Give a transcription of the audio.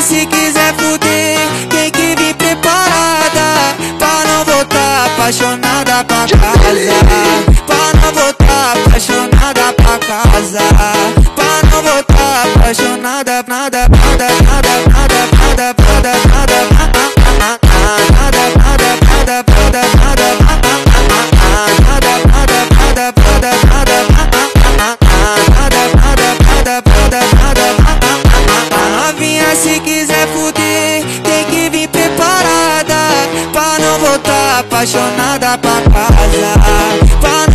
se quiser fuder, tem que vir preparada, pra não voltar apaixonada pra casa, pra não voltar apaixonada pra casa, pra não voltar apaixonada, nada, nada, nada, nada, nada, nada, nada, se quiser fuder, tem que vir preparada, pra não voltar apaixonada pra casa, pra